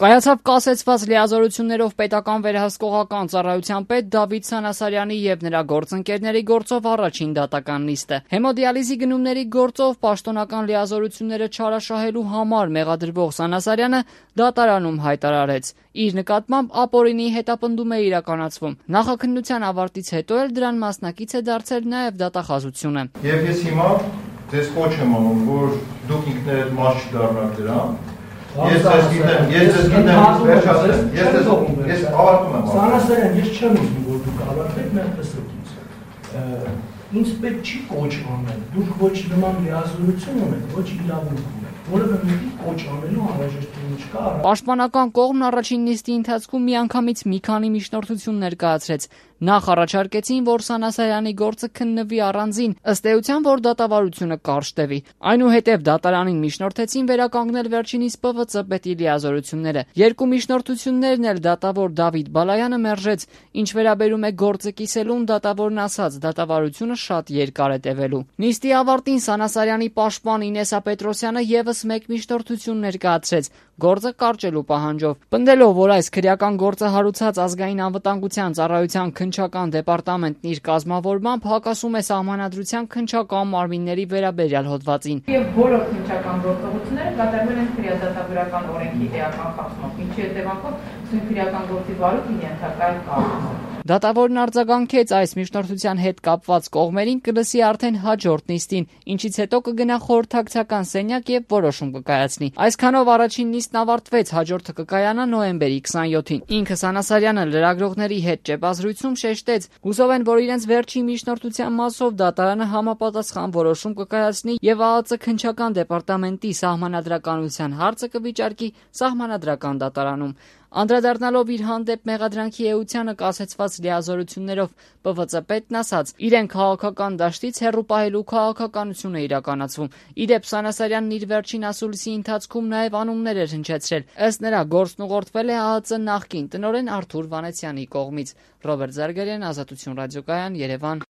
Կայացավ կասեցված լիազորություններով պետական վերահսկողական ծառայության պետ Դավիթ Սանասարյանի եւ նրա գործընկերների գործով առաջին դատական նիստը։ Հեմոդիալիզի գնումների գործով պաշտոնական լիազորությունները չարաշահելու համար մեղադրվող Սանասարյանը դատարանում հայտարարեց. իր նկատմամբ ապօրինի հետապնդում է իրականացվում։ Նախաքննության ավարտից հետո էլ դրան մասնակից է դարձել նաեւ դատախազությունը։ Եվ ես հիմա ձեզ կոչ եմ անում, որ դուք ինքներդ մաս չդառնաք դրան։ Ես ավարտում եմ։ Սանասարյան, ես չեմ ուզում, որ դուք ավարտեք, մենք տեսեք ինձ։ Ինձ պետք չի կոչ անել, դուք ոչ նման լիազորություն ունեք, ոչ իրավունք ունեք, որևէ մեկի կոչ անելու անհրաժեշտություն չկա։ Պաշտպանական կողմն առաջին նիստի ընթացքում միանգամից մի քանի միջնորդություն ներկայացրեց։ Նախ առաջարկեցին, որ Սանասարյանի գործը քննվի առանձին, ըստ էության, որ դատավարությունը կարճ տևի։ Այնուհետև դատարանին միջնորդեցին վերականգնել վերջինիս ՊՎԾ պետի լիազորությունները։ Երկու միջնորդություններն էլ դատավոր Դավիթ Բալայանը մերժեց, ինչ վերաբերում է գործը կիսելուն, դատավորն ասաց, դատավարությունը շատ երկար է տևելու։ Նիստի ավարտին Սանասարյանի պաշտպան Ինեսա Պետրոսյանը եւս մեկ միջնորդություն ներկայացրեց, գործը կարճելու պահանջով։ Պնդելով, որ այս քրեական գործը հարուցած ազգային անվտանգության ծառայության քննչական դեպարտամենտն իր կազմավորմամբ հակասում է սահմանադրության քննչական մարմինների վերաբերյալ հոդվածին։ Եվ բոլոր քննչական գործողությունները կատարվել են քրեադատավորական օրենքի էական խախտումով, ինչի հետևանքով սույն քրեական գործի վարույթին ենթակա է կազմում։ Դատավորն արձագանքեց այս միջնորդության հետ կապված կողմերին կլսի արդեն հաջորդ նիստին, ինչից հետո կգնա խորհրդակցական սենյակ եւ որոշում կկայացնի։ Այսքանով առաջին նիստն ավարտվեց, հաջորդը կկայանա նոյեմբերի 27-ին։ Ինքը Սանասարյանը լրագրողների հետ ճեպազրույցում շեշտեց, հուսով են, որ իրենց վերջին միջնորդության մասով դատարանը համապատասխան որոշում կկայացնի եւ ԱԱԾ քննչական դեպարտամենտի սահմանադրականության հարցը կվիճարկի սահմանադրական դատարանում։ Անդրադառնալով իր հանդեպ մեղադրանքի էությանը կասեցված լիազորություններով ՊՎԾ պետն ասաց, իրեն քաղաքական դաշտից հեռու պահելու քաղաքականություն է իրականացվում։ Իդեպ Սանասարյանն իր վերջին ասուլիսի ընթացքում նաև անուններ էր հնչեցրել։ Ըստ նրա գործն ուղղորդվել է ԱԱԾ նախկին տնօրեն Արթուր Վանեցյանի կողմից։ Ռոբերտ Զարգարյան, Ազատություն ռադիոկայան, Երևան։